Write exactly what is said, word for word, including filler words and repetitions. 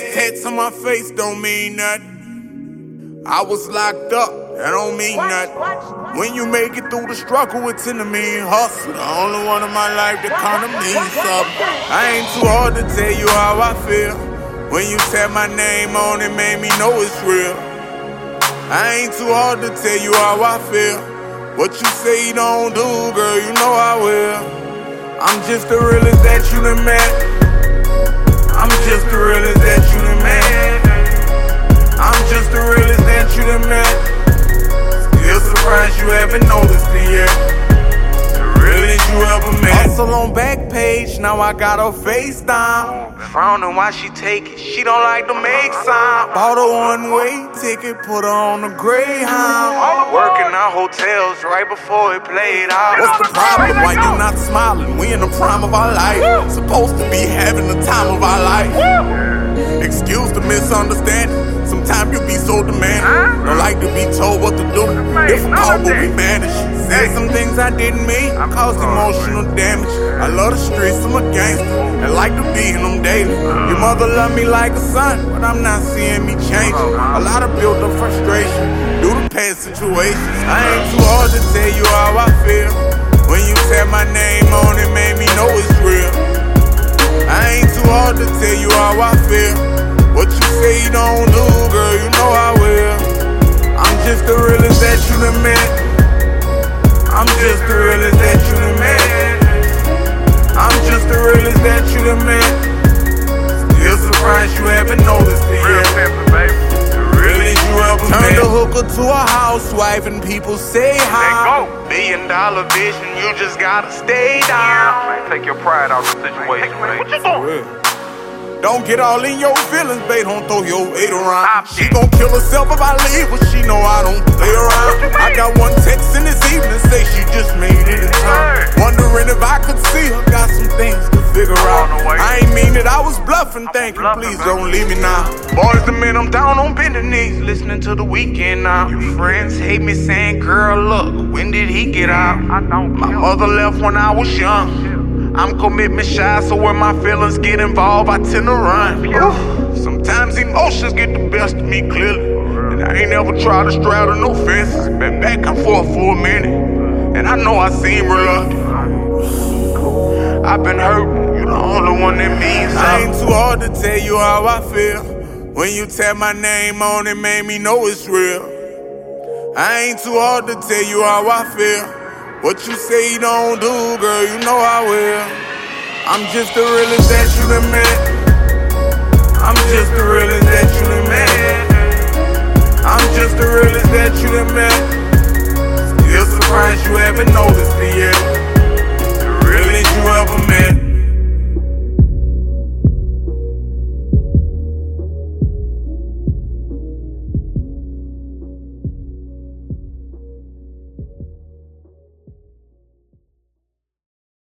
Tats on my face don't mean nothing. I was locked up, that don't mean nothing. When you make it through the struggle, it's in the mean hustle. The only one in my life that kinda means something. I ain't too hard to tell you how I feel. When you said my name on it, made me know it's real. I ain't too hard to tell you how I feel. What you say you don't do, girl, you know I will. I'm just the realest that you done met. I'm just the realest that you done met. I'm just the realest that you done met. Still surprised you haven't noticed it yet. The realest you ever met. Hustle on back page, now I got her face down. Frowning why she take it, she don't like to make sound. Bought a one-way ticket, put her on the Greyhound. Working our hotels right before it played out. What's the problem? Why you not smiling? We in the prime of our life. Supposed to be having the time of our life. Excuse the misunderstanding. Sometimes you be so demanding. Don't like to be told what to do. Difficult, but we manage. Said some things I didn't mean, caused emotional damage. I love the streets, I'm a gangster, and like to be in them daily. Your mother loved me like a son, but I'm not seeing me change. A lot of built up frustration due to past situations. I ain't too hard to tell you how I feel. When you said my name on it, made me know it's real. I ain't too hard to tell you how I feel. What you say you don't do, girl, you know I will. I'm just the realest that you done met. I'm just the realest that you done met. I'm just the realest that you done met. Still surprised you haven't noticed it yet. The realest you ever met. Turned a hooker to a housewife and people say hi. Billion dollar vision, you just gotta stay down. Man, take your pride out of the situation, man. What you doing? Don't get all in your feelings, babe, don't throw your weight around. She gon' kill herself if I leave, but she know I don't play around. I got one text in this evening, say she just made it in time. Wondering if I could see her, got some things to figure out. I ain't mean that I was bluffing, thinking, please don't leave me now. Boys the men, I'm down on bending knees, listening to The Weeknd now. Your friends hate me saying, girl, look, when did he get out? My mother left when I was young. I'm commitment shy, so when my feelings get involved, I tend to run. Oof. Sometimes emotions get the best of me clearly, and I ain't ever tried to straddle no fences. Been back and forth for a minute, and I know I seem reluctant. I've been hurting, you the only one that means something. I ain't too hard to tell you how I feel. When you tap my name on it, made me know it's real. I ain't too hard to tell you how I feel. What you say you don't do, girl, you know I will. I'm just the realest that you done met.